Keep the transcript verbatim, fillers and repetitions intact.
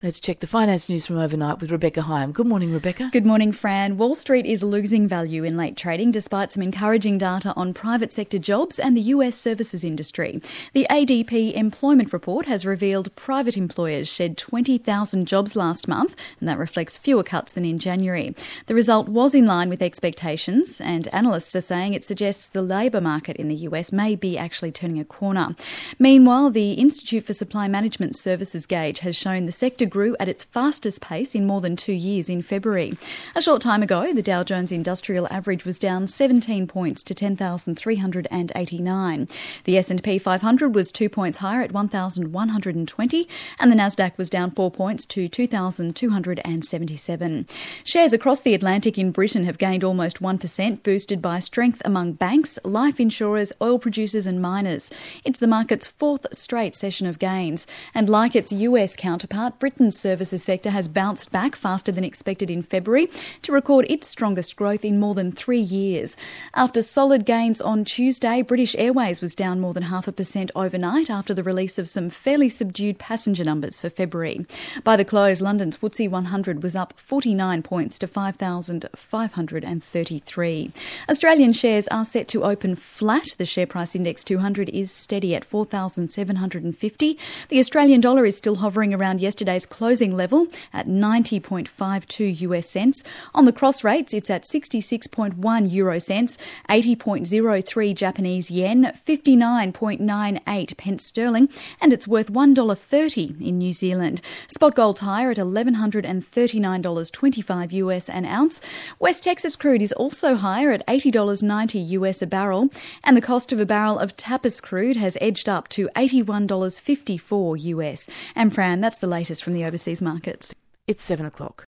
Let's check the finance news from overnight with Rebecca Hyam. Good morning, Rebecca. Good morning, Fran. Wall Street is losing value in late trading despite some encouraging data on private sector jobs and the U S services industry. The A D P employment report has revealed private employers shed twenty thousand jobs last month, and that reflects fewer cuts than in January. The result was in line with expectations, and analysts are saying it suggests the labour market in the U S may be actually turning a corner. Meanwhile, the Institute for Supply Management Services gauge has shown the sector grew at its fastest pace in more than two years in February. A short time ago, the Dow Jones Industrial Average was down seventeen points to ten thousand three hundred eighty-nine. The S and P five hundred was two points higher at one thousand one hundred twenty, and the Nasdaq was down four points to two thousand two hundred seventy-seven. Shares across the Atlantic in Britain have gained almost one percent, boosted by strength among banks, life insurers, oil producers and miners. It's the market's fourth straight session of gains, and like its U S counterpart, Britain's services sector has bounced back faster than expected in February to record its strongest growth in more than three years. After solid gains on Tuesday, British Airways was down more than half a percent overnight after the release of some fairly subdued passenger numbers for February. By the close, London's F T S E one hundred was up forty-nine points to five thousand five hundred thirty-three. Australian shares are set to open flat. The share price index two hundred is steady at four thousand seven hundred fifty. The Australian dollar is still hovering around yesterday's closing level at ninety point five two U S cents. On the cross rates, it's at sixty-six point one euro cents, eighty point zero three Japanese yen, fifty-nine point nine eight pence sterling, and it's worth one dollar thirty in New Zealand. Spot gold's higher at eleven thirty-nine dollars twenty-five U S an ounce. West Texas crude is also higher at eighty dollars ninety U S a barrel, and the cost of a barrel of Tapis crude has edged up to eighty-one dollars fifty-four U S. And Fran, that's the latest from the overseas markets. It's seven o'clock.